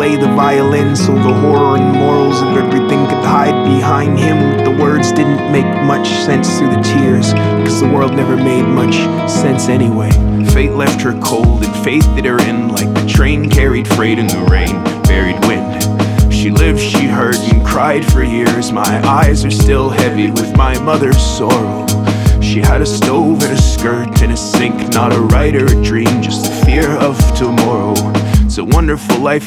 play the violin, so the horror and morals of everything could hide behind him. The words didn't make much sense through the tears, because the world never made much sense anyway. Fate left her cold and faith did her in, like the train carried freight in the rain, buried wind. She lived, she heard, and cried for years. My eyes are still heavy with my mother's sorrow. She had a stove and a skirt and a sink, not a right or a dream, just the fear of tomorrow. It's a wonderful life.